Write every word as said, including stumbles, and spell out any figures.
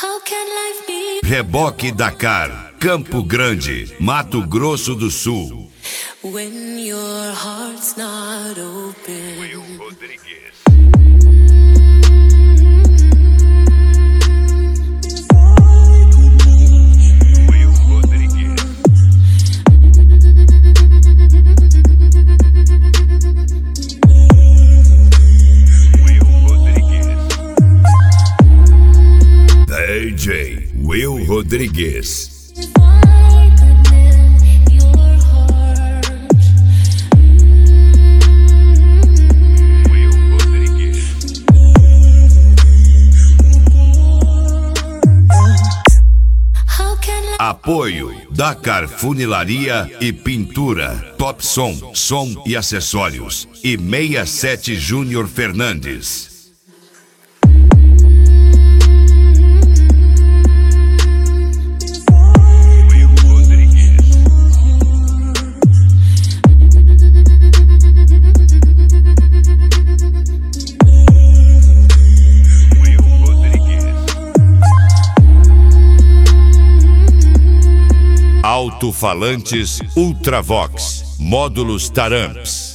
Reboque Dakar, Campo Grande, Mato Grosso do Sul. When your heart's not open. Will Rodrigues. Will Rodrigues. Will Rodrigues. D J Will Rodrigues. Apoio Dakar Funilaria e Pintura, Top Som, Som e Acessórios e sessenta e sete Júnior Fernandes. Alto-falantes Ultravox, módulos Taramps.